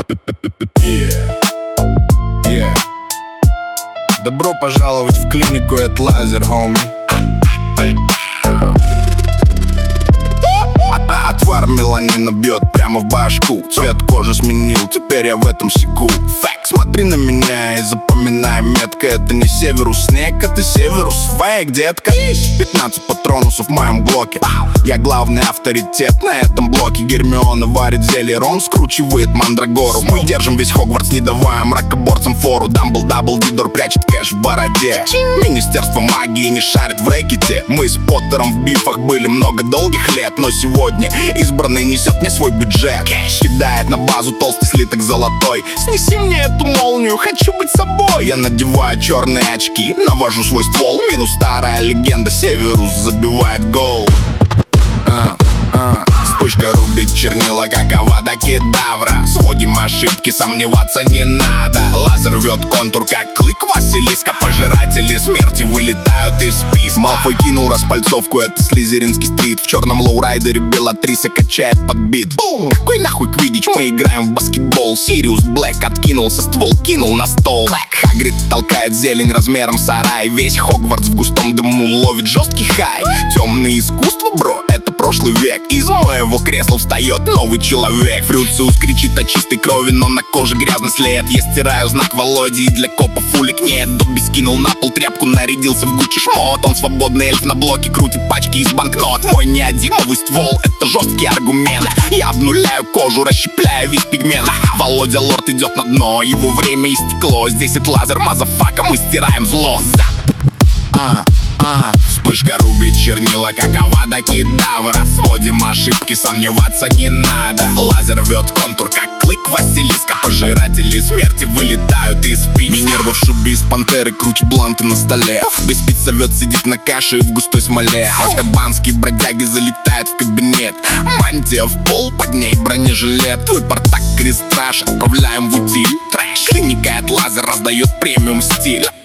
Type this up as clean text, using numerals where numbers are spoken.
Добро пожаловать в клинику от Лазер, хоми. Отвар меланина бьет прямо в башку. Цвет кожи сменил, теперь я в этом секу. Факт, смотри на меня и запоминай метко. Это не Северус Снег, это Северус Фейк, детка. 15 патронусов в моем блоке. Я главный авторитет на этом блоке. Гермиона варит зелье, Рон скручивает мандрагору. Мы держим весь Хогвартс, не давая мракоборцам фору. Дамблдор прячет кэш в бороде. Министерство магии не шарит в рэкете. Мы с Поттером в бифах были много долгих лет, но сегодня избранный несет мне свой бюджет. Кидает на базу толстый слиток золотой. Снеси мне эту молнию, хочу быть собой. Я надеваю черные очки, навожу свой ствол. Минус старая легенда, Северус забивает гол. Вспышка рубит чернила, как Авада Кедавра. Сводим ошибки, сомневаться не надо. Лазер рвет контур, как клык Василиска. Пожиратели смерти вылетают из списка. Малфой кинул распальцовку, это слизеринский стрит. В черном лоурайдере Белатриса качает под бит. Бум! Какой нахуй квиддич, мы играем в баскетбол. Сириус Блэк откинулся, ствол кинул на стол. Хагрид толкает зелень размером сарай. Весь Хогвартс в густом дыму ловит жесткий хай. Темное искусство, бро, это прошлый век. Из моего кресла встает новый человек. Фрюциус кричит о чистой крови, но на коже грязный след. Я стираю знак Володи, и для копов улик нет. Добби скинул на пол тряпку, нарядился в Гуччи шмот. Он свободный эльф на блоке, крутит пачки из банкнот. Мой неодимовый ствол, это жесткий аргумент. Я обнуляю кожу, расщепляю весь пигмент. Володя лорд идет на дно, его время истекло. Здесь это лазер, мазафака, мы стираем зло. Вспышка рубит чернила, как Авада Кедавра. Сводим ошибки, сомневаться не надо. Лазер рвет контур, как клык Василиска. Пожиратели смерти вылетают из списка. Минерва в шубе из пантеры крутит бланты на столе. Без спиц совет сидит на каше в густой смоле. Азкабанские бродяги залетают в кабинет. Мантия в пол, под ней бронежилет. Твой портак крест страж, отправляем в утиль. Трэш, клиника от Лазер раздает премиум стиль.